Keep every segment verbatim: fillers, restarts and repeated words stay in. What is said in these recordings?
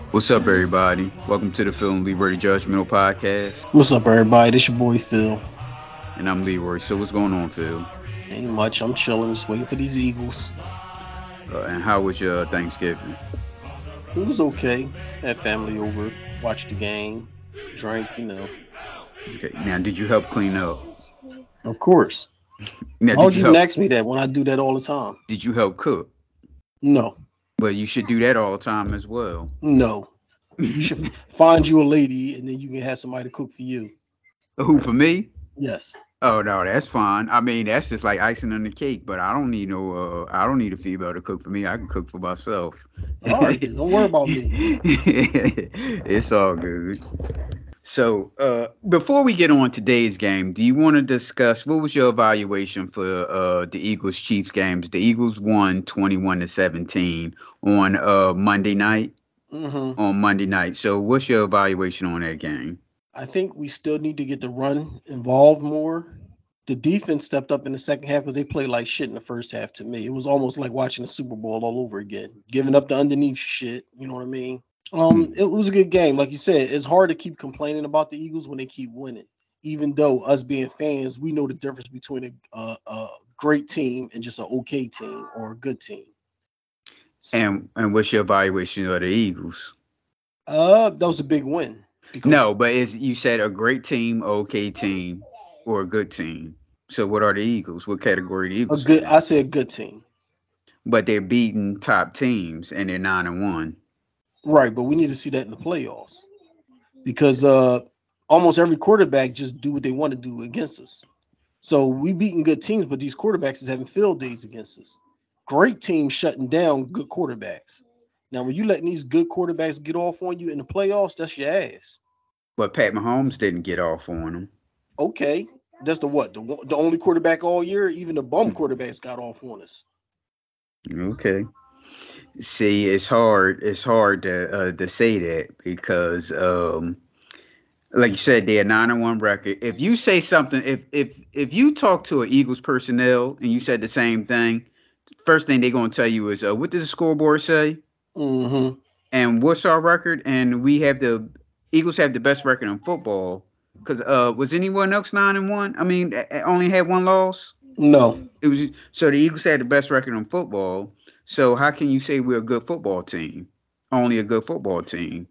What's up, everybody? Welcome to the Phil and Leroy Judgmental Podcast. What's up, everybody? This your boy Phil. And I'm Leroy. So, what's going on, Phil? Ain't much. I'm chilling, just waiting for these Eagles. Uh, and how was your Thanksgiving? It was okay. Had family over, watched the game, drank. You know, Okay. Now, did you help clean up? of course. Now, Why did would you you even help? ask me that when I do that all the time? Did you help cook? No, Well, you should do that all the time as well. no. You should f- find you a lady, and then you can have somebody to cook for you. Who for me? Yes. Oh no, that's fine. I mean, that's just like icing on the cake. But I don't need no. Uh, I don't need a female to cook for me. I can cook for myself. All right, then. Don't worry about me. It's all good. So, uh, before we get on today's game, do you want to discuss what was your evaluation for uh, the Eagles Chiefs games? The Eagles won twenty-one to seventeen on uh, Monday night. hmm On Monday night. So, what's your evaluation on that game? I think we still need to get the run involved more. The defense stepped up in the second half because they played like shit in the first half to me. It was almost like watching the Super Bowl all over again, giving up the underneath shit. You know what I mean? Um, it was a good game. Like you said, it's hard to keep complaining about the Eagles when they keep winning. Even though us being fans, we know the difference between a, a, a great team and just an okay team or a good team. And and what's your evaluation of the Eagles? Uh, that was a big win because No, but is you said a great team, okay team, or a good team. So, what are the Eagles? What category the a Eagles good, in? I say a good team, But they're beating top teams and they're nine and one. right? But we need to see that in the playoffs because uh, almost every quarterback just do what they want to do against us. So we beating good teams, but these quarterbacks is having field days against us. Great teams shutting down good quarterbacks. Now, when you letting these good quarterbacks get off on you in the playoffs, that's your ass. But Pat Mahomes didn't get off on them. Okay, that's the what the the only quarterback all year. Even the bum quarterbacks got off on us. Okay. See, it's hard. It's hard to uh, to say that because, um, like you said, they're nine and one record. If you say something, if if if you talk to an Eagles personnel and you said the same thing, first thing they're gonna tell you is, uh, "What does the scoreboard say?" Mm-hmm. And what's our record? And we have the Eagles have the best record in football. Cause uh, was anyone else nine and one? I mean, a- a- only had one loss. No, It was so the Eagles had the best record in football. So how can you say we're a good football team? Only a good football team.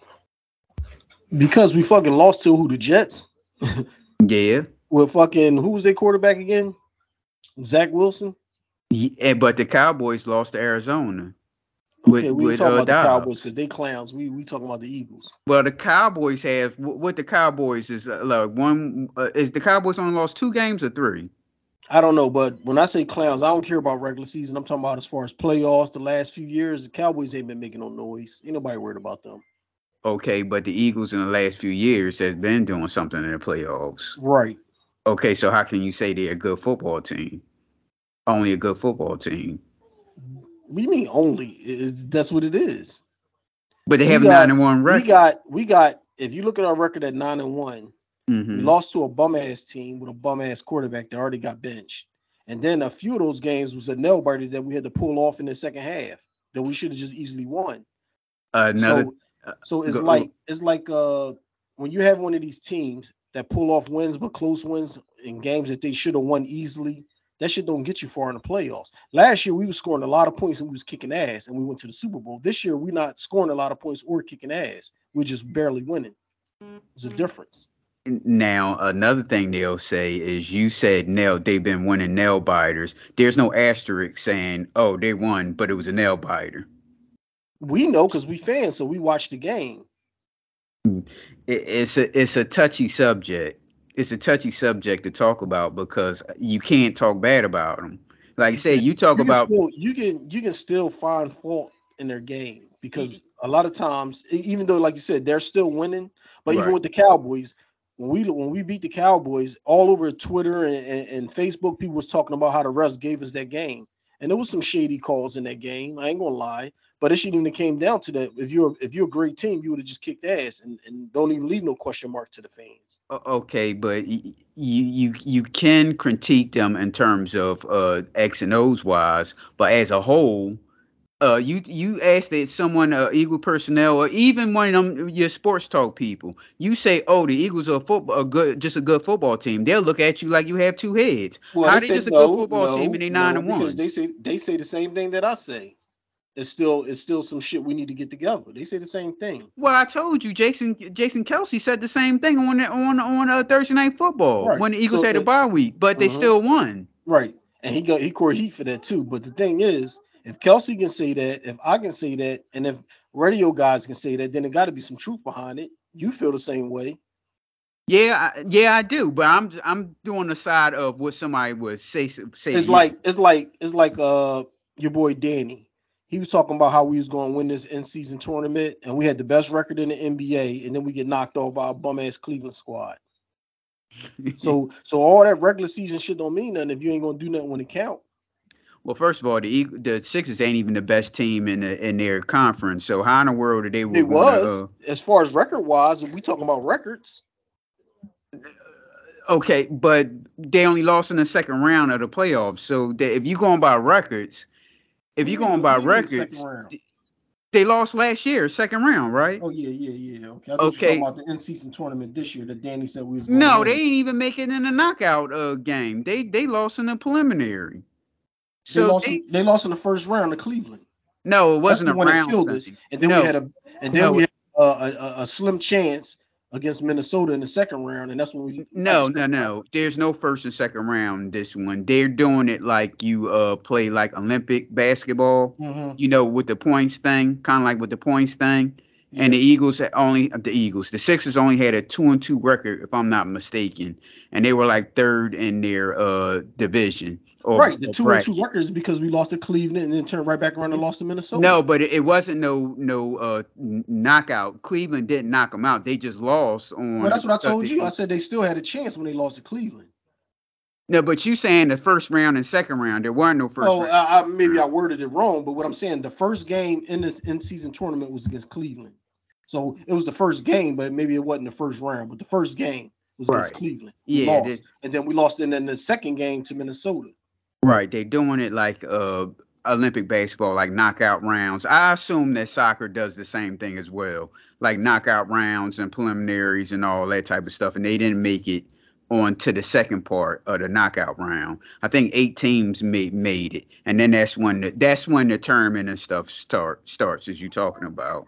because we fucking lost to who the Jets Yeah. with fucking who was their quarterback again? Zach Wilson. Yeah, but the Cowboys lost to Arizona with Okay, we ain't with talking uh about the Cowboys Dobbs. because they clowns. We we talking about the Eagles. Well, the Cowboys have wh- what the Cowboys is uh, like one uh, is the Cowboys only lost two games or three? I don't know, but when I say clowns, I don't care about regular season. I'm talking about as far as playoffs. The last few years, the Cowboys ain't been making no noise. Ain't nobody worried about them. Okay, but the Eagles in the last few years has been doing something in the playoffs. Right. Okay, so how can you say they're a good football team? Only a good football team. We mean only. It- that's what it is. But they We have a nine got and one we record. got we got. If you look at our record at nine and one, we Mm-hmm. lost to a bum ass team with a bum ass quarterback that already got benched. And then a few of those games was a nail biter that we had to pull off in the second half that we should have just easily won. Another So uh, so it's go, like it's like uh when you have one of these teams that pull off wins but close wins in games that they should have won easily, that shit don't get you far in the playoffs. Last year we was scoring a lot of points and we was kicking ass and we went to the Super Bowl. This year we're not scoring a lot of points or kicking ass. We're just barely winning. There's a difference. now another thing they'll say is you said nail they've been winning nail biters. There's no asterisk saying oh they won, but it was a nail biter. We know because we fans, so we watch the game. It, it's a it's a touchy subject. It's a touchy subject to talk about because you can't talk bad about them. Like I You say, can you talk you can about still you can you can still find fault in their game because a lot of times, e- even though like you said, they're still winning, but even right. with the Cowboys, when we when we beat the Cowboys, all over Twitter and, and, and Facebook, people was talking about how the refs gave us that game. And there was some shady calls in that game. I ain't gonna lie. But it shouldn't even came down to that. If you're if you're a great team, you would have just kicked ass and, and don't even leave no question mark to the fans. O- Okay, but y- y- you you you can critique them in terms of uh X and O's wise, but as a whole, Uh, you you ask that someone, uh, Eagle personnel, or even one of them your sports talk people. You say, "Oh, the Eagles are a football, a good, just a good football team." They'll look at you like you have two heads. Well, they How they say just a good no, football team no, and they nine no, and because one? they say they say the same thing that I say. It's still it's still some shit we need to get together. They say the same thing. Well, I told you, Jason Jason Kelsey said the same thing on on on uh, Thursday Night Football Right. when the Eagles So had a it, bye week, but they mhm, still won. right. And he got he caught heat for that too. But the thing is, if Kelsey can say that, if I can say that, and if radio guys can say that, then there got to be some truth behind it. You feel the same way. Yeah, I, yeah, I do, but I'm I'm doing the side of what somebody would say say to It's you. like it's like it's like uh your boy Danny. He was talking about how we was going to win this in season tournament, and we had the best record in the N B A, and then we get knocked off by a bum ass Cleveland squad. So so all that regular season shit don't mean nothing if you ain't gonna do nothing when it count. Well, first of all, the Eag- the Sixers ain't even the best team in the in their conference. So how in the world are they They were going to? was Uh, as far as record wise, if we talking about records, okay, but they only lost in the second round of the playoffs. So they, if you going by records, what if do you you mean? going What do by you mean the second records, round? th- they lost last year, second round, right? Oh yeah, yeah, yeah. Okay, I thought you were talking Okay, about the in season tournament this year that Danny said we was gonna no, they win. didn't even make it in the knockout uh, game. They they lost in the preliminary. They So lost. they They lost in the first round to Cleveland. no, it That's wasn't the a one that round killed us. thing. And then we No, had a and then no, we had a, a, a, a slim chance against Minnesota in the second round, and that's when we got the no, no, second round. no. There's no first and second round in this one. They're doing it like you uh play like Olympic basketball, Mm-hmm. you know, with the points thing, kind of like with the points thing. And the Yeah. Eagles had only the Eagles, the Sixers only had a two and two record, if I'm not mistaken, and they were like third in their uh division or, Right. The or two and two bracket. records because we lost to Cleveland and then turned right back around and lost to Minnesota. No, but it, it wasn't no no uh n- knockout. Cleveland didn't knock them out. They just lost Well, on that's what I because told you. I they said they still had a chance when they lost to Cleveland. no, but you saying the first round and second round, there weren't no first Well, round. I, I, maybe round. I worded it wrong, but what I'm saying, the first game in this in season tournament was against Cleveland. So it was the first game, but maybe it wasn't the first round. But the first game was against Right. Cleveland. We Yeah, lost, they, and then we lost in, in the second game to Minnesota. right. They're doing it like uh Olympic baseball, like knockout rounds. I assume that soccer does the same thing as well, like knockout rounds and preliminaries and all that type of stuff. And they didn't make it on to the second part of the knockout round. I think eight teams made made it, and then that's when the, that's when the tournament and stuff start starts, as you talking about.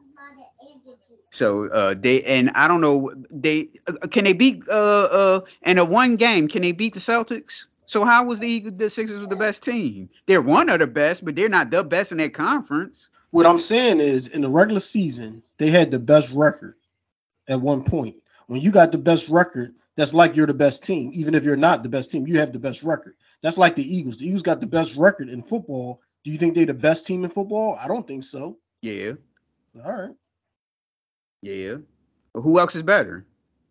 So uh they and I don't know they uh, can they beat uh uh in a one game can they beat the Celtics? So how was the Eagles, the Sixers the best team? They're one of the best, but they're not the best in their conference. What I'm saying is, in the regular season, they had the best record at one point. When you got the best record, that's like you're the best team. Even if you're not the best team, you have the best record. That's like the Eagles. The Eagles got the best record in football. Do you think they're the best team in football? I don't think so. Yeah, All right. yeah. But who else is better?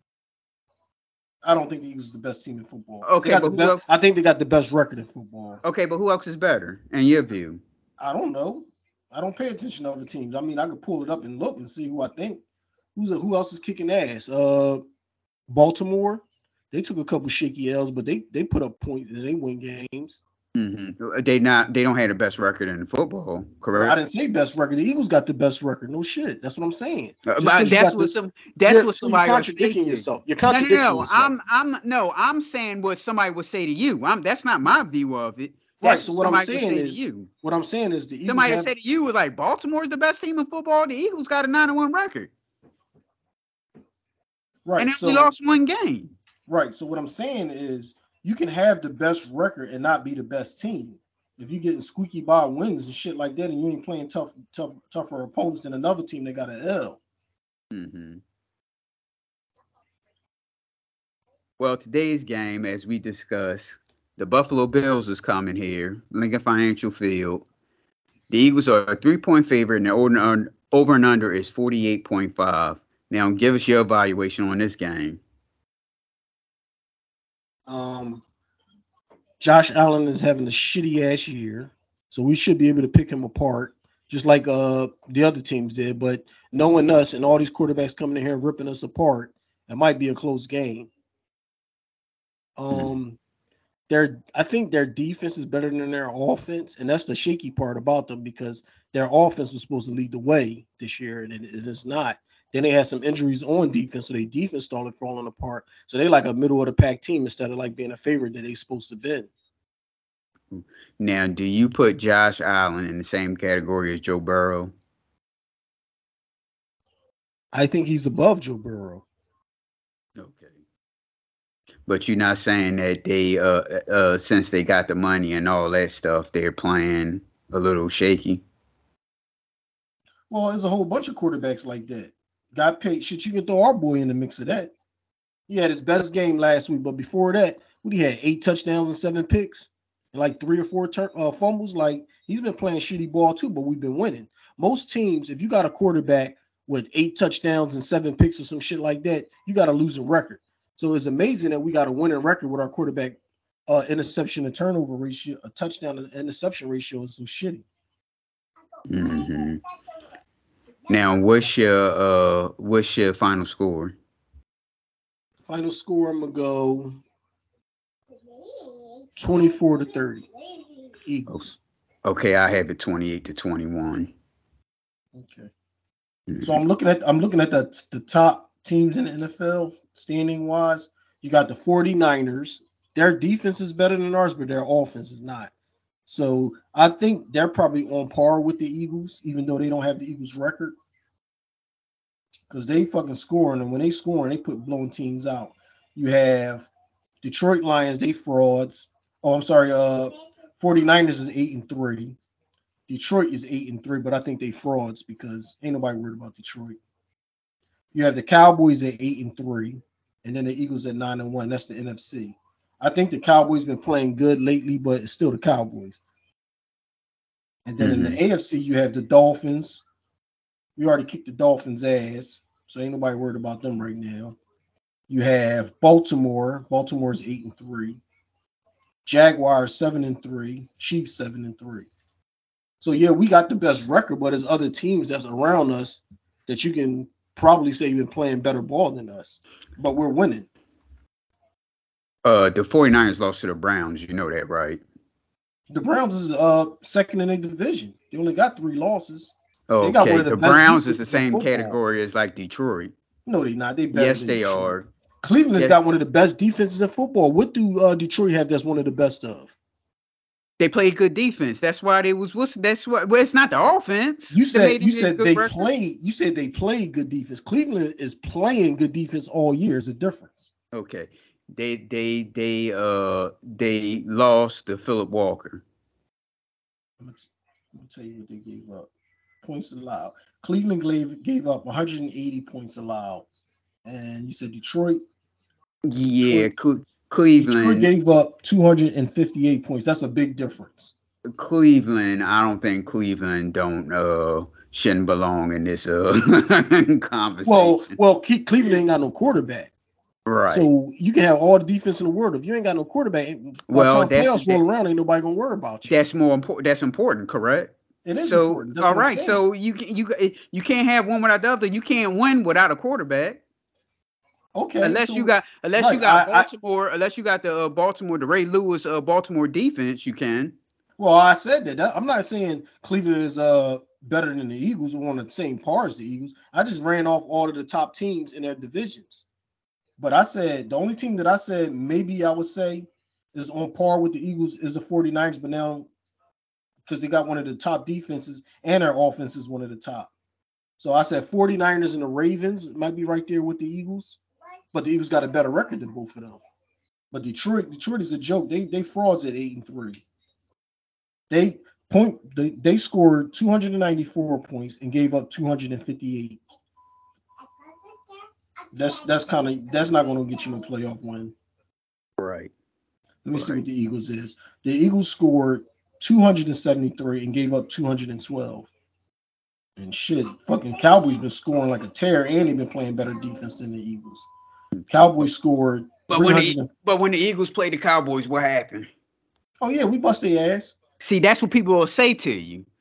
I don't think the Eagles are the best team in football. They Okay, got but the who best. else? I think they got the best record in football. Okay, but who else is better in your view? I don't know. I don't pay attention to other teams. I mean, I could pull it up and look and see who I think. Who's who else is kicking ass? Uh, Baltimore. They took a couple shaky L's, but they they put up points and they win games. Mm-hmm. They not they don't have the best record in football, Well, I correct? didn't say best record. The Eagles got the best record. No shit. That's what I'm saying. Uh, Just But because you that's got what the some that's yeah, what so you're somebody would say contradicting to. yourself. You're No, no, contradicting no. yourself. I'm I'm no. I'm saying what somebody would say to you. I'm that's not my view of it. Right. That's So what what I'm somebody would saying say to is you. what I'm saying is the Eagles Somebody would have say to you was like Baltimore's the best team in football. The Eagles got a nine and one record, and right. they only So lost one game. right. So what I'm saying is you can have the best record and not be the best team. If you're getting squeaky by wins and shit like that, and you ain't playing tough, tough, tougher opponents than another team that got an L. Hmm. Well, today's game, as we discussed, the Buffalo Bills is coming here, Lincoln Financial Field. The Eagles are a three point favorite, and the over, over and under is forty-eight point five. Now, give us your evaluation on this game. Um, Josh Allen is having a shitty ass year, so we should be able to pick him apart, just like uh the other teams did. But knowing us and all these quarterbacks coming in here and ripping us apart, it might be a close game. Mm. Um, their I think their defense is better than their offense, and that's the shaky part about them because their offense was supposed to lead the way this year, and it, it's not. Then they had some injuries on defense, so their defense started falling apart. So they're like a middle of the pack team instead of like being a favorite that they're supposed to be. Now, do you put Josh Allen in the same category as Joe Burrow? I think he's above Joe Burrow. Okay. But you're not saying that they, uh, uh, since they got the money and all that stuff, they're playing a little shaky? Well, there's a whole bunch of quarterbacks like that. Got paid. Shit, you can throw our boy in the mix of that. He had his best game last week, but before that, what he had eight touchdowns and seven picks and like three or four tur- uh, fumbles. Like he's been playing shitty ball too, but we've been winning. Most teams, if you got a quarterback with eight touchdowns and seven picks or some shit like that, you got a losing record. So it's amazing that we got a winning record with our quarterback uh, interception and turnover ratio, a touchdown and interception ratio is so shitty. Mm-hmm. Now, what's your uh, what's your final score? Final score, I'm gonna go twenty-four to thirty. Eagles. Okay, I have it twenty-eight to twenty-one. Okay. Mm-hmm. So I'm looking at I'm looking at the the top teams in the N F L standing wise. You got the 49ers. Their defense is better than ours, but their offense is not. So I think they're probably on par with the Eagles, even though they don't have the Eagles record. Because they fucking scoring, and when they scoring, they put blowing teams out. You have Detroit Lions, they frauds. Oh, I'm sorry, uh 49ers is eight and three. Detroit is eight and three, but I think they frauds because ain't nobody worried about Detroit. You have the Cowboys at eight and three, and then the Eagles at nine and one. That's the N F C. I think the Cowboys been playing good lately, but it's still the Cowboys. And then mm-hmm. in the A F C, you have the Dolphins. We already kicked the Dolphins' ass, so ain't nobody worried about them right now. You have Baltimore. Baltimore's eight and three. Jaguars seven and three. Chiefs seven and three. So yeah, we got the best record, but there's other teams that's around us that you can probably say you've been playing better ball than us, but we're winning. Uh, the 49ers lost to the Browns. You know that, right? The Browns is uh second in their division. They only got three losses. Okay, they got one of the, the Browns is the same category as like Detroit. No, they not. They better. Yes, than they Detroit. are. Cleveland's yes. got one of the best defenses in football. What do uh, Detroit have that's one of the best of? They play good defense. That's why they was. What's that's what? Well, it's not the offense. You said you said they play. You said they play good defense. Cleveland is playing good defense all year. Is a difference. Okay, they they they uh they lost to Philip Walker. I'm gonna, I'm gonna tell you what they gave up. Points allowed. Cleveland gave gave up one hundred eighty points allowed, and you said Detroit. Yeah, Detroit, Cleveland Detroit gave up two hundred fifty-eight points. That's a big difference. Cleveland, I don't think Cleveland don't uh shouldn't belong in this uh conversation. Well, well, Cleveland ain't got no quarterback, right? So you can have all the defense in the world. If you ain't got no quarterback, well, time playoffs roll around, ain't nobody gonna worry about you. That's more important. That's important, correct? It is so, important. That's all right, so you can you you can't have one without the other. You can't win without a quarterback. Okay, unless so, you got unless right, you got I, Baltimore, I, unless you got the uh, Baltimore, the Ray Lewis uh, Baltimore defense, you can. Well, I said that. that. I'm not saying Cleveland is uh better than the Eagles or on the same par as the Eagles. I just ran off all of the top teams in their divisions. But I said the only team that I said maybe I would say is on par with the Eagles is the 49ers, but now because they got one of the top defenses and their offense is one of the top. So I said 49ers and the Ravens might be right there with the Eagles, but the Eagles got a better record than both of them. But Detroit, Detroit is a joke. They they frauds at eight and three. They point they, they scored two hundred ninety-four points and gave up two hundred fifty-eight. That's that's kind of that's not going to get you a playoff win. Right. Let me right. see what the Eagles is. The Eagles scored two hundred seventy-three and gave up two hundred twelve. And shit, fucking Cowboys been scoring like a tear, and they've been playing better defense than the Eagles. Cowboys scored. But when the, but when the Eagles played the Cowboys, what happened? Oh yeah, we bust their ass. See, that's what people will say to you.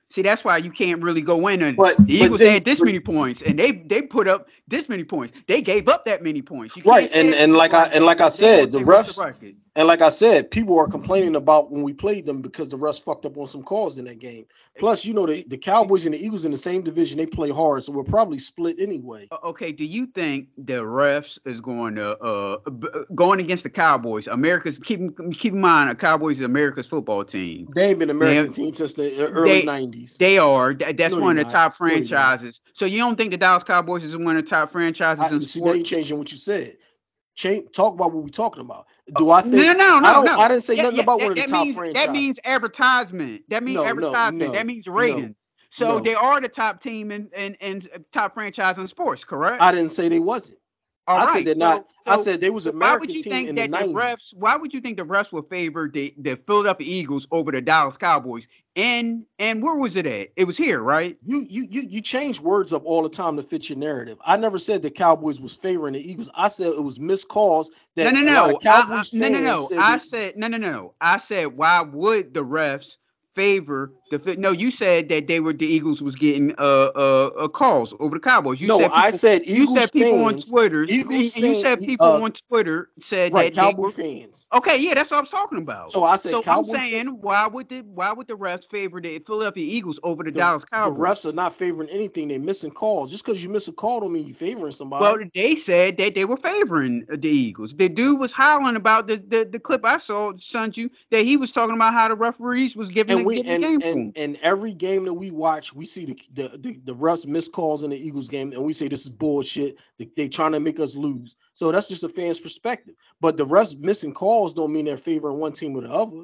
See, that's why you can't really go in. And But the but Eagles then, had this but, many points, and they they put up this many points. They gave up that many points. You right, can't and say and like I like and like I they gonna said, the say what's the refs record. and like I said, people are complaining about when we played them because the refs fucked up on some calls in that game. Plus, you know, the, the Cowboys and the Eagles in the same division, they play hard, so we're probably split anyway. O- Okay, do you think the refs is going to uh b- going against the Cowboys? America's keep keep in mind, the Cowboys is America's football team. They ain't been an Now American team since the uh, early they nineties. they are Th- that's No, they one of the not. top No, they not. franchises. So you don't think the Dallas Cowboys is one of the top franchises I in see now you sports? changing what you said. Change talk about what we talking about. Uh, Do I No, think no, I no, don't I no. didn't say Yeah, nothing yeah. about one That, of the that top means that franchises. means advertisement. That means No, no, advertisement. That no, means no, ratings. So no. they are the top team and and and top franchise in sports, correct? I didn't say they wasn't. All I said right. they're not. So I so said they was so an why would American you team think in the that the nineties. refs? Why would you think the refs will favor the the Philadelphia Eagles over the Dallas Cowboys? And and where was it at? It was here, right? You you you you change words up all the time to fit your narrative. I never said the Cowboys was favoring the Eagles. I said it was missed calls No, that no, a lot of no. I, I Cowboys no, no, fans no. said I they. said no, no, no. I said why would the refs favor the? fi- No, you said that they were the Eagles was getting uh uh, uh calls over the Cowboys. You No, said I people. said You Eagles said people on fans. Twitter's. And Eagles and you saying said people uh on Twitter said right that they Cowboy were fans. okay. Yeah, that's what I was talking about. So I said So I'm Cowboys fans. saying why would the why would the refs favor the Philadelphia Eagles over the The Dallas the Cowboys? refs are not favoring anything. They're missing calls. Just because you miss a call don't mean you favoring Well, somebody. they said that they were favoring uh, the Eagles. The dude was hollering about the, the, the clip I saw, sent you, that he was talking about how the referees was giving And the, we giving the and game to and him. and every game that we watch, we see the the the, the refs miss calls in the Eagles game, and we say this is bullshit. They, they trying to make us lose. So that's just a fan's perspective. But the refs missing calls don't mean they're favoring one team or the other.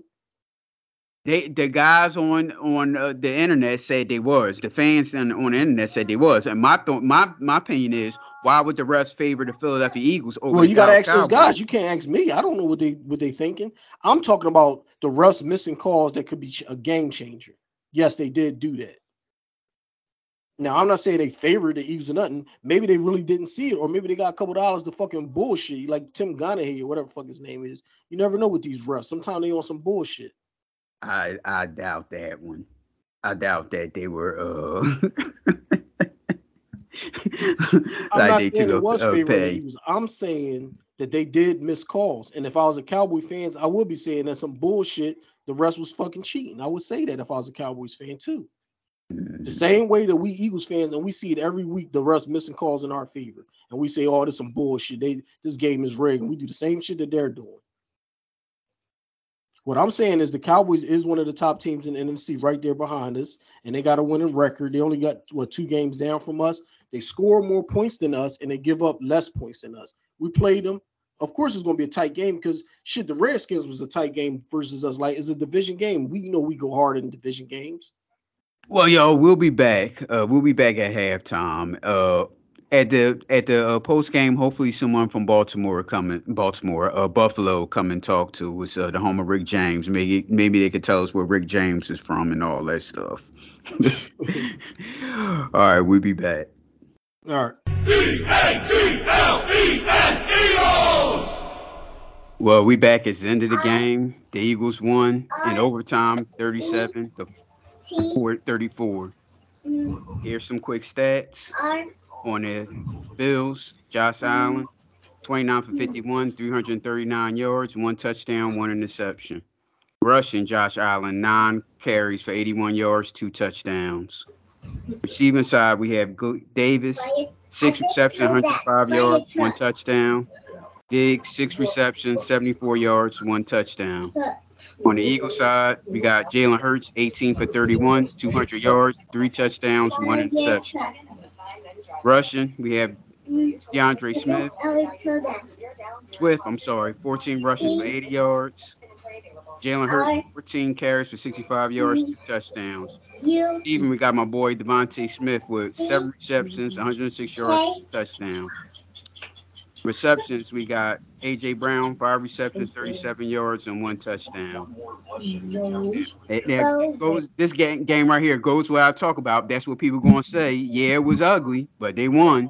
They the guys on on uh, the internet said they was. The fans on, on the internet said they was. And my th- my my opinion is, why would the refs favor the Philadelphia Eagles over Well, the you got to Dallas ask those guys. Cowboys? You can't ask me. I don't know what they what they thinking. I'm talking about the refs missing calls that could be a game changer. Yes, they did do that. Now, I'm not saying they favored the Eagles or nothing. Maybe they really didn't see it, or maybe they got a couple dollars to fucking bullshit, like Tim Donahue or whatever the fuck his name is. You never know with these refs. Sometimes they on some bullshit. I I doubt that one. I doubt that they were uh I'm like not they saying it took was a, a favoring the pay. Eagles. I'm saying that they did miss calls. And if I was a Cowboy fans, I would be saying that some bullshit. The rest was fucking cheating. I would say that if I was a Cowboys fan too. The same way that we Eagles fans, and we see it every week, the refs missing calls in our favor. And we say, oh, this is some bullshit. They this game is rigged. And we do the same shit that they're doing. What I'm saying is the Cowboys is one of the top teams in the N F C right there behind us, and they got a winning record. They only got what two games down from us. They score more points than us, and they give up less points than us. We played them. Of course, it's going to be a tight game because shit, the Redskins was a tight game versus us. Like it's a division game. We know we go hard in division games. Well, yo, we'll be back. Uh, we'll be back at halftime. Uh, at the at the uh, post game, hopefully someone from Baltimore coming, Baltimore, uh, Buffalo, come and talk to us. Uh, the home of Rick James. Maybe maybe they could tell us where Rick James is from and all that stuff. All right, we'll be back. All right. E A T L E S Eagles! Well, we back at the end of the game. The Eagles won in overtime, thirty-seven to thirty-four. Here's some quick stats on the Bills. Josh Allen, twenty-nine for fifty-one, three hundred thirty-nine yards, one touchdown, one interception. Rushing, Josh Allen, nine carries for eighty-one yards, two touchdowns. Receiving side, we have Davis, six receptions, one hundred five yards, one touchdown. Diggs, six receptions, seventy-four yards, one touchdown. On the Eagles side, we got Jalen Hurts, eighteen for thirty-one, two hundred yards, three touchdowns, one interception. Rushing, we have DeAndre Smith, Swift, I'm sorry, fourteen rushes for eighty yards. Jalen Hurts, fourteen carries for sixty-five yards, two touchdowns. Even we got my boy Devontae Smith with seven receptions, one hundred six yards, two touchdowns. Receptions, we got A J Brown, five receptions, thirty-seven yards, and one touchdown. It, it goes, this game, game right here goes what I talk about. That's what people going to say. Yeah, it was ugly, but they won.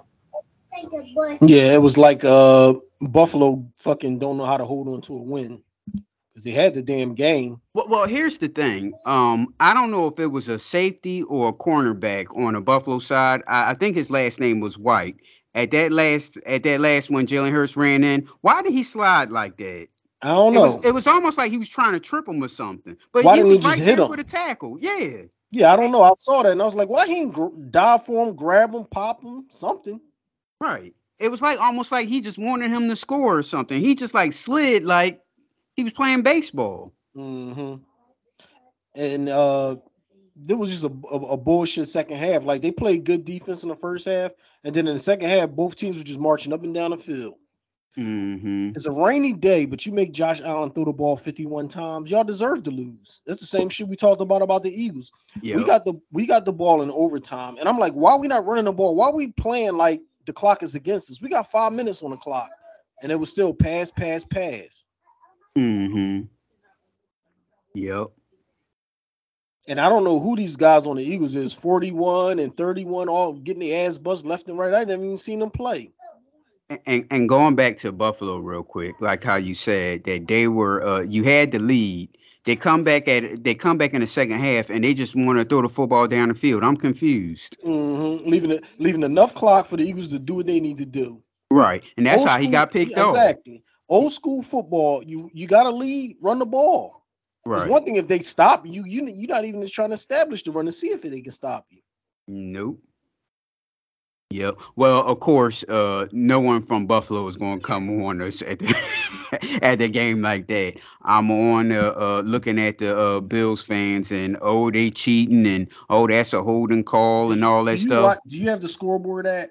Yeah, it was like uh, Buffalo fucking don't know how to hold on to a win. because they had the damn game. Well, well, here's the thing. Um, I don't know if it was a safety or a cornerback on the Buffalo side. I, I think his last name was White. At that last, at that last one, Jalen Hurts ran in. Why did he slide like that? I don't It was, know. it was almost like he was trying to trip him or something. But Why he didn't he was just right hit there him? for the tackle. Yeah, Yeah, I don't know. I saw that and I was like, why he ain't gr- dive for him, grab him, pop him, something? right. It was like almost like he just wanted him to score or something. He just like slid like he was playing baseball. Mm-hmm. And uh, there was just a, a, a bullshit second half. Like they played good defense in the first half, and then in the second half, both teams were just marching up and down the field. Mm-hmm. It's a rainy day, but you make Josh Allen throw the ball fifty-one times. Y'all deserve to lose. That's the same shit we talked about about the Eagles. Yeah. We got the we got the ball in overtime, and I'm like, why are we not running the ball? Why are we playing like the clock is against us? We got five minutes on the clock, and it was still pass, pass, pass. Mm-hmm. Yep. And I don't know who these guys on the Eagles is, forty-one and thirty-one, all getting their ass bust left and right. I never even seen them play. And and going back to Buffalo real quick, like how you said that they were, uh, you had the lead. They come back at they come back in the second half and they just want to throw the football down the field. I'm confused. Mm-hmm. Leaving it, leaving enough clock for the Eagles to do what they need to do. Right, and that's Old how he school, got picked yeah, off. exactly. Old school football, you you got to lead, run the ball. It's Right. one thing if they stop you, you you're not even just trying to establish the run to see if they can stop you. Nope. Yep. Well, of course, uh, no one from Buffalo is going to come on us at the at the game like that. I'm on uh, uh looking at the uh Bills fans and oh they cheating and oh that's a holding call and all Do that you stuff. watch, do you have the scoreboard at?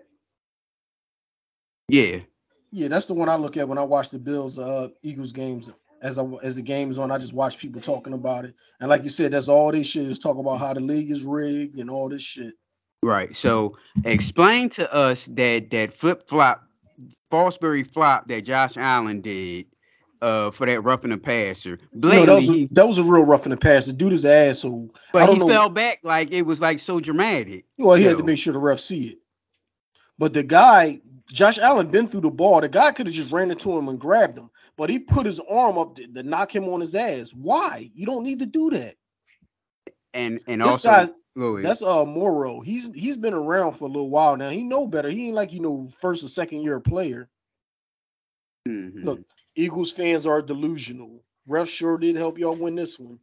Yeah. Yeah, that's the one I look at when I watch the Bills uh Eagles games. As I, as the game is on, I just watch people talking about it. And like you said, that's all this shit is talk about how the league is rigged and all this shit. Right. So explain to us that that flip flop, Fosbury flop that Josh Allen did, uh, for that roughing the passer. No, that Blatantly, was a, he that was a real rough in the pass. The dude is an asshole. I but don't he know. fell back like it was like so dramatic. Well, he had to So, make sure the ref see it. But the guy, Josh Allen, been through the ball. The guy could have just ran into him and grabbed him, but he put his arm up to, to knock him on his ass. Why? You don't need to do that. and and This also, guy, go ahead. that's uh Morrow. He's he's been around for a little while now. He know better. He ain't like you know first or second year player. Mhm. Look, Eagles fans are delusional. Ref sure did help y'all win this one.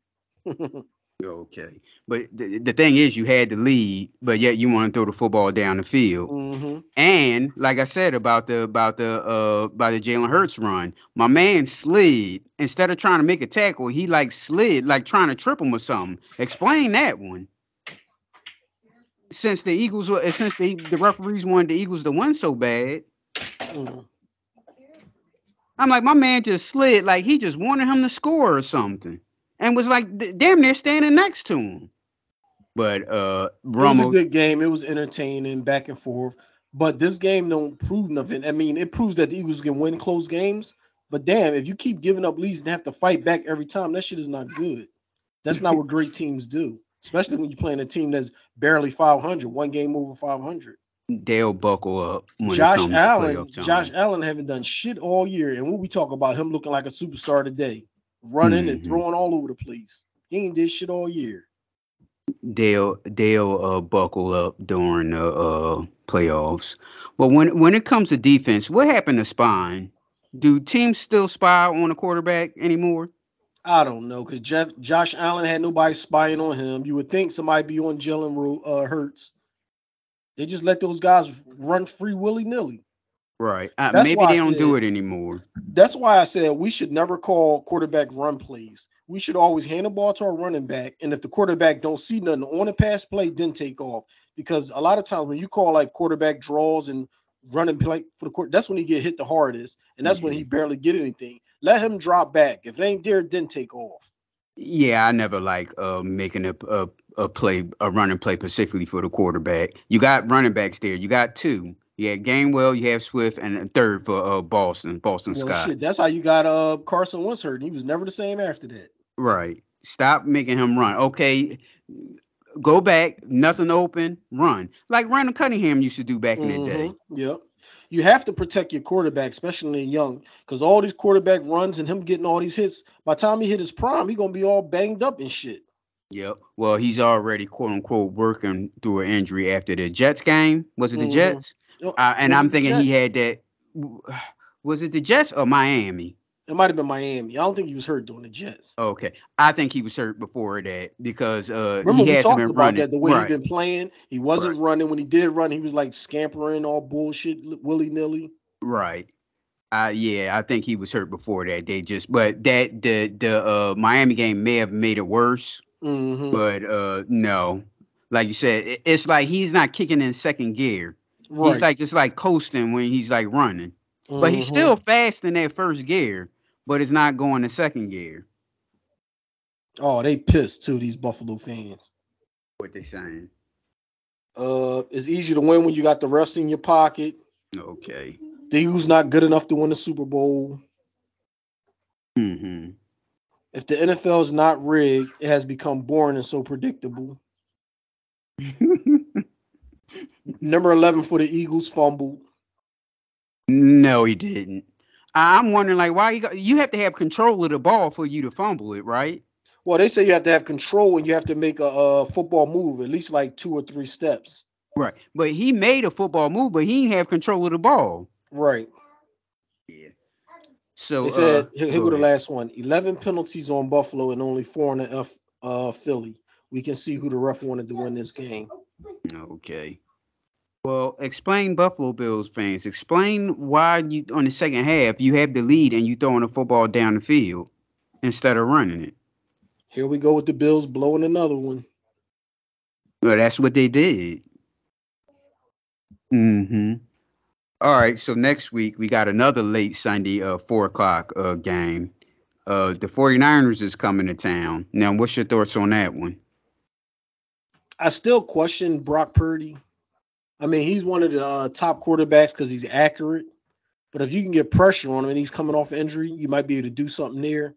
Okay, but the, the thing is, you had the lead, but yet you want to throw the football down the field. Mm-hmm. And like I said about the about the uh about the Jalen Hurts run, my man slid instead of trying to make a tackle, he like slid like trying to trip him or something. Explain that one. Since the Eagles were, since the the referees wanted the Eagles to win so bad, Mm. I'm like my man just slid like he just wanted him to score or something, and was like d- damn near standing next to him. But uh, It was a Romo, good game. It was entertaining, back and forth. But this game don't prove nothing. I mean, it proves that the Eagles can win close games. But damn, if you keep giving up leads and have to fight back every time, that shit is not good. That's not what great teams do, especially when you're playing a team that's barely five hundred, one game over five hundred. they'll buckle up when Josh it comes Allen, to playoff time. Josh Allen haven't done shit all year. And what we talk about him looking like a superstar today, running and Mhm. throwing all over the place. He ain't did shit all year. they'll they'll uh, buckle up during the uh, playoffs. But when when it comes to defense, what happened to spying? Do teams still spy on a quarterback anymore? I don't know because Jeff Josh Allen had nobody spying on him. You would think somebody be on Jalen Ro- uh, Hurts. They just let those guys run free willy nilly. Right. Uh, That's maybe why I they don't do said. it anymore. That's why I said we should never call quarterback run plays. We should always hand the ball to our running back, and if the quarterback don't see nothing on a pass play, then take off. Because a lot of times when you call like quarterback draws and running play for the court, that's when he get hit the hardest, and that's when Yeah. he barely get anything. Let him drop back. If it ain't there, then take off. Yeah, I never like uh, making a, a a play a running play specifically for the quarterback. You got running backs there. You got two. You had Gainwell, you have Swift, and a third for uh, Boston, Boston Well, Scott. shit, that's how you got uh Carson Wentz hurt. He was never the same after that. Right. Stop making him run. Okay, go back, nothing open, run. Like Randall Cunningham used to do back in the day. Mm-hmm. Yep. You have to protect your quarterback, especially young, because all these quarterback runs and him getting all these hits. By the time he hit his prime, he gonna be all banged up and shit. Yep. Well, he's already quote unquote working through an injury after the Jets game. Was it the Mm-hmm. Jets? Uh, and Was I'm it the thinking he Jets? had that. Was it the Jets or Miami? It might have been Miami. I don't think he was hurt doing the Jets. Okay, I think he was hurt before that because uh, Remember, he we hasn't talked been about running. that, the way he Right. been playing. He wasn't Right. running. When he did run, he was like scampering all bullshit, willy-nilly. Right. Uh, yeah, I think he was hurt before that. They just, but that the the uh, Miami game may have made it worse. Mm-hmm. But uh, no, like you said, it, it's like he's not kicking in second gear. Right. He's like just like coasting when he's like running, Mm-hmm. but he's still fast in that first gear, but it's not going to second gear. Oh, they pissed too, these Buffalo fans. What they saying? Uh, it's easy to win when you got the refs in your pocket. Okay. The Eagles not good enough to win the Super Bowl. Mm-hmm. If the N F L is not rigged, it has become boring and so predictable. Number eleven for the Eagles fumbled. No, he didn't. I'm wondering, like, why you got, you have to have control of the ball for you to fumble it, right? Well, they say you have to have control and you have to make a, a football move, at least like two or three steps. Right. But he made a football move, but he didn't have control of the ball. Right. Yeah. So they said, uh, here, here go the last one. eleven penalties on Buffalo and only four on the F, uh, Philly. We can see who the ref wanted to win this game. Okay. Well, explain Buffalo Bills fans. Explain why you on the second half you have the lead and you throwing the football down the field instead of running it. Here we go with the Bills blowing another one. Well, that's what they did. Mm-hmm. All right. So next week we got another late Sunday, uh, four o'clock uh game. Uh, the 49ers is coming to town. Now, what's your thoughts on that one? I still question Brock Purdy. I mean, he's one of the uh, top quarterbacks because he's accurate. But if you can get pressure on him and he's coming off injury, you might be able to do something there.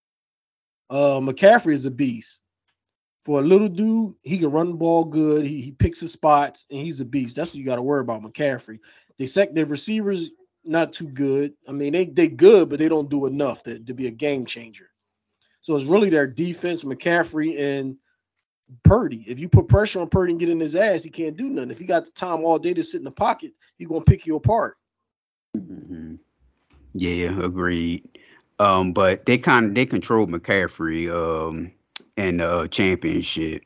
Uh, McCaffrey is a beast. For a little dude, he can run the ball good. He, he picks his spots, and he's a beast. That's what you got to worry about, McCaffrey. They sec their receivers not too good. I mean, they they good, but they don't do enough to, to be a game changer. So it's really their defense, McCaffrey and Purdy. If you put pressure on Purdy and get in his ass, he can't do nothing. If he got the time all day to sit in the pocket, he's gonna pick you apart. Mm-hmm. Yeah, agreed. Um, but they kind of they control McCaffrey um in the uh, championship.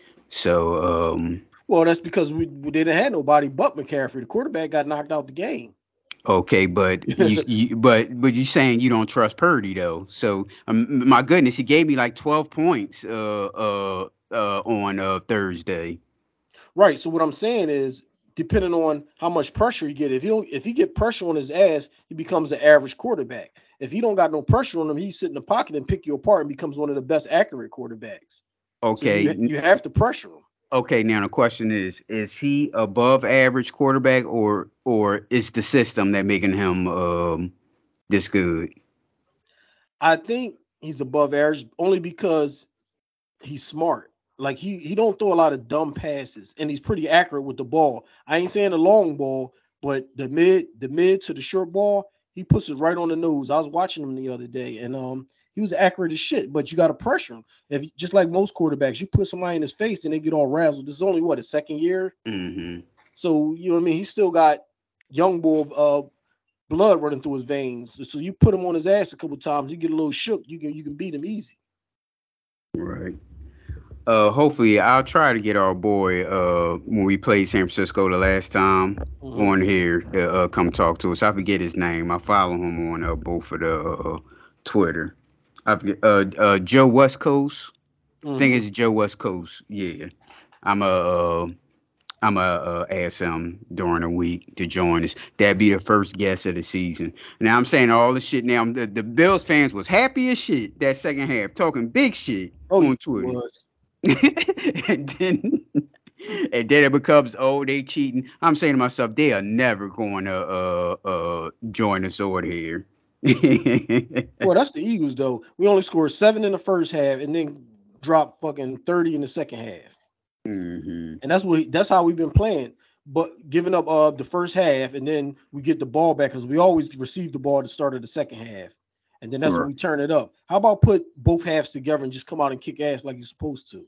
So um well, that's because we, we didn't have nobody but McCaffrey. The quarterback got knocked out the game. Okay, but you, you but but you saying you don't trust Purdy though. So um, my goodness, he gave me like twelve points uh uh uh on uh Thursday. Right. So what I'm saying is, depending on how much pressure you get, if you if he get pressure on his ass, he becomes an average quarterback. If he don't got no pressure on him, he sit in the pocket and pick you apart and becomes one of the best accurate quarterbacks. Okay, so you, you have to pressure him. Okay, now the question is: is he above average quarterback, or or is the system that making him um this good? I think he's above average only because he's smart. Like he he don't throw a lot of dumb passes, and he's pretty accurate with the ball. I ain't saying the long ball, but the mid the mid to the short ball, he puts it right on the nose. I was watching him the other day, and um he was accurate as shit. But you got to pressure him. If just like most quarterbacks, you put somebody in his face and they get all razzled. This is only what, his second year. Mm-hmm. So you know what I mean. He's still got young boy uh blood running through his veins. So you put him on his ass a couple times, you get a little shook. You can you can beat him easy. Right. Uh, hopefully, I'll try to get our boy uh when we played San Francisco the last time mm-hmm. on here to uh, come talk to us. I forget his name. I follow him on uh, both of the uh, Twitter. I forget, uh uh Joe West Coast. Mm-hmm. I think it's Joe West Coast. Yeah, I'm a uh, I'm a uh, ask him during the week to join us. That'd be the first guest of the season. Now I'm saying all the shit. Now the, the Bills fans was happy as shit that second half, talking big shit oh, on Twitter. Was. and then and then it becomes, oh, they cheating. I'm saying to myself, they are never going to uh uh join us over here. Well, that's the Eagles though. We only scored seven in the first half and then dropped fucking thirty in the second half. Mm-hmm. And that's what that's how we've been playing. but giving up uh the first half, and then we get the ball back because we always receive the ball at the start of the second half, and then that's when Right. we turn it up. How about put both halves together and just come out and kick ass like you're supposed to?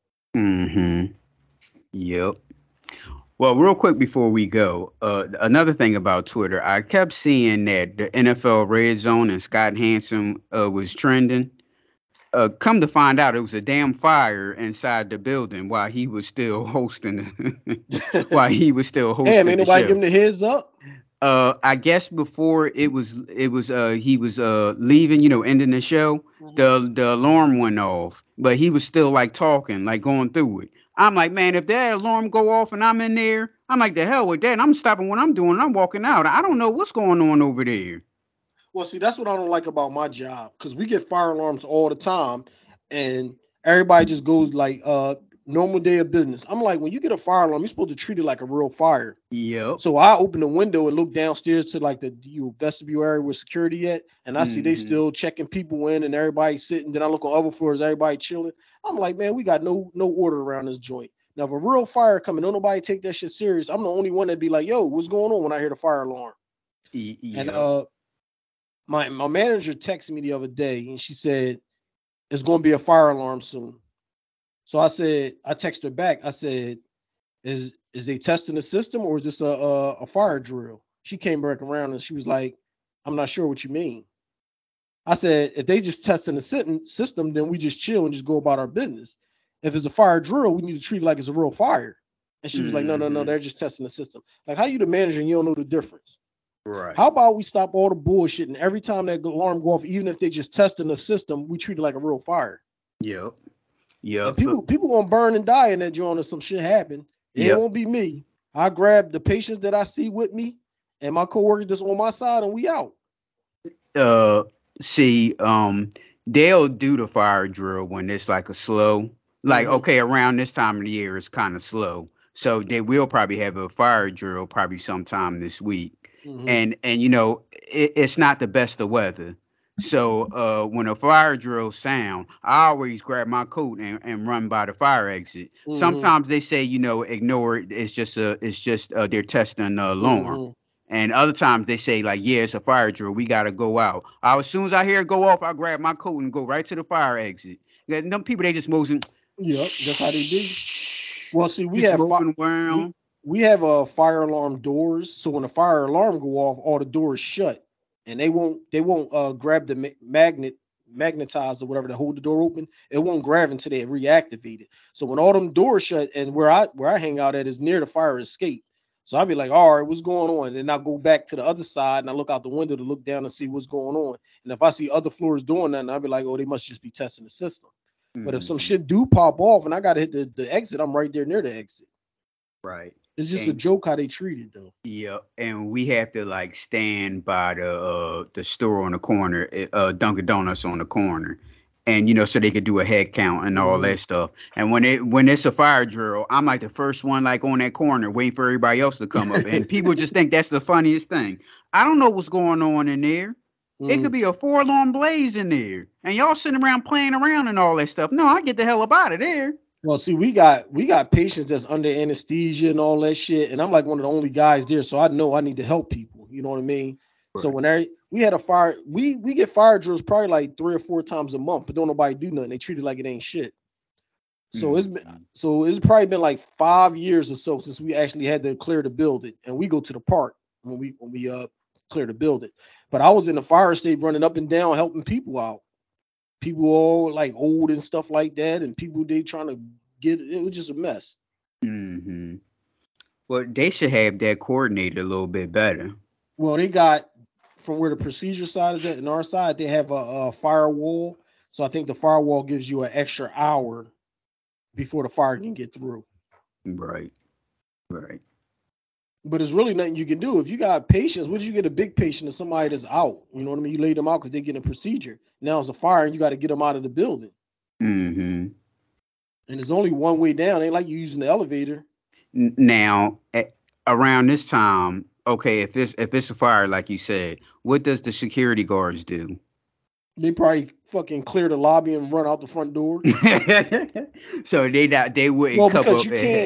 Mm-hmm. Yep. Well, real quick before we go, uh, another thing about Twitter, I kept seeing that the N F L Red Zone and Scott Hansen uh, was trending. Uh, come to find out, it was a damn fire inside the building while he was still hosting, the, while he was still Damn, hosting ain't the nobody show. give him the heads up. Uh, I guess before it was, it was, uh, he was uh leaving, you know, ending the show. Mhm. The the alarm went off, but he was still like talking, like going through it. I'm like, man, if that alarm go off and I'm in there, I'm like, the hell with that. And I'm stopping what I'm doing. And I'm walking out. I don't know what's going on over there. Well, see, that's what I don't like about my job because we get fire alarms all the time, and everybody just goes like uh normal day of business. I'm like, when you get a fire alarm, you're supposed to treat it like a real fire. Yep. So I open the window and look downstairs to like the you know, vestibule area with security at, and I see they Mhm. still checking people in and everybody sitting. Then I look on other floors, everybody chilling. I'm like, man, we got no no order around this joint. Now, if a real fire coming, don't nobody take that shit serious. I'm the only one that be like, yo, what's going on when I hear the fire alarm? Y- And Yep. uh, my my manager texted me the other day, and she said it's going to be a fire alarm soon. So I said, I texted her back. I said, is is they testing the system or is this a, a a fire drill? She came back around and she was like, I'm not sure what you mean. I said, if they just testing the system, system, then we just chill and just go about our business. If it's a fire drill, we need to treat it like it's a real fire. And she was like, no, no, no, Mhm. they're just testing the system. Like, how you the manager and you don't know the difference? Right. How about we stop all the bullshit and every time that alarm go off, even if they just testing the system, we treat it like a real fire. Yep. And Yep. people people gonna burn and die in that joint if some shit happen. It Yep. won't be me. I grab the patients that I see with me and my coworkers that's on my side, and we out. Uh, see, um, they'll do the fire drill when it's like a slow, like Mhm. okay, around this time of the year it's kind of slow, so they will probably have a fire drill probably sometime this week, Mhm. and and you know it, it's not the best of weather, so uh, when a fire drill sound, I always grab my coat and, and run by the fire exit. Mhm. Sometimes they say you know ignore it, it's just a it's just uh, they're testing the alarm. Mhm. And other times they say like, yeah, it's a fire drill. We gotta go out. I, as soon as I hear it go off, I grab my coat and go right to the fire exit. Yeah, them people they just moving, Yep, that's how they be. Well, see, we just have fi- moving we around. we have a uh, fire alarm doors. So when the fire alarm go off, all the doors shut, and they won't they won't uh grab the ma- magnet magnetize or whatever to hold the door open. It won't grab until they reactivate it. So when all them doors shut, and where I where I hang out at is near the fire escape. So I'll be like, all right, what's going on? And then I go back to the other side and I look out the window to look down and see what's going on. And if I see other floors doing that, I'll be like, oh, they must just be testing the system. But if some Mhm. shit do pop off and I gotta hit the, the exit, I'm right there near the exit. Right. It's just a And joke how they treat it though. yeah, and we have to like stand by the uh the store on the corner, eh, uh Dunkin' Donuts on the corner. And you know, so they could do a head count and all Mhm. that stuff. And when it when it's a fire drill, I'm like the first one like on that corner waiting for everybody else to come up. And people just think that's the funniest thing. I don't know what's going on in there. It could Mhm. be a forlorn blaze in there. And y'all sitting around playing around and all that stuff. No, I get the hell up out of there. Well, see, we got we got patients that's under anesthesia and all that shit, and I'm like one of the only guys there, so I know I need to help people. You know what I mean? So Right. when I, we had a fire, we we get fire drills probably like three or four times a month, but don't nobody do nothing. They treat it like it ain't shit. So it's been Mhm. so it's probably been like five years or so since we actually had to clear the building, and we go to the park when we when we uh clear the building. But I was in the fire state running up and down helping people out. People all like old and stuff like that, and people they trying to get it was just a mess. Mhm. Well, they should have that coordinated a little bit better. Well, they got from where the procedure side is at and our side, they have a, a firewall. So I think the firewall gives you an extra hour before the fire can get through. Right. Right. But it's really nothing you can do. If you got patients, what you get a big patient is somebody that's out. You know what I mean? You lay them out because they get a procedure. Now it's a fire and you got to get them out of the building. Mhm. And there's only one way down. Ain't like you using the elevator. N- Now, a- around this time, okay, if it's if it's a fire, like you said, what does the security guards do? They probably fucking clear the lobby and run out the front door. So they not they wouldn't Well, come because up you can't ahead.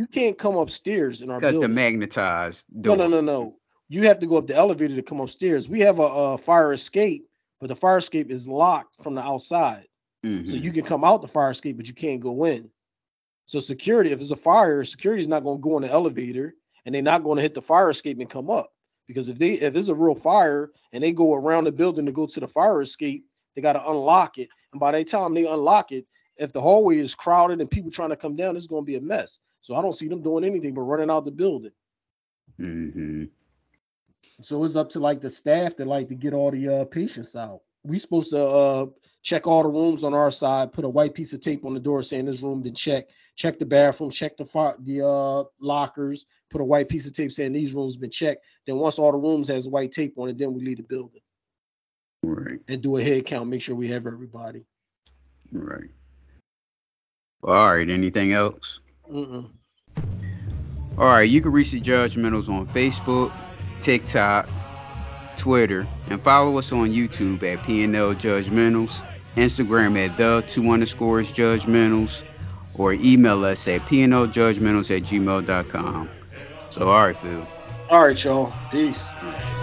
You can't come upstairs in our Because the building. magnetized No, door. no, no, no. You have to go up the elevator to come upstairs. We have a, a fire escape, but the fire escape is locked from the outside. Mhm. So you can come out the fire escape, but you can't go in. So security, if it's a fire, security is not going to go in the elevator, and they're not going to hit the fire escape and come up. Because if they if it's a real fire and they go around the building to go to the fire escape, they got to unlock it. And by the time they unlock it, if the hallway is crowded and people trying to come down, it's going to be a mess. So I don't see them doing anything but running out the building. Mm-hmm. So it's up to like the staff that like to get all the uh, patients out. We supposed to uh, check all the rooms on our side, put a white piece of tape on the door saying this room been checked, check the bathroom, check the fire, the uh, lockers, put a white piece of tape saying these rooms been checked. Then once all the rooms has white tape on it, then we leave the building. Right. And do a head count, make sure we have everybody. Right. All right. Anything else? Mm-mm. All right. You can reach the Judgmentals on Facebook, TikTok, Twitter, and follow us on YouTube at P and L Judgmentals, Instagram at the two underscores Judgmentals, or email us at P and L Judgmentals at gmail dot com. So, all right, Phil. All right, y'all. Peace. All right.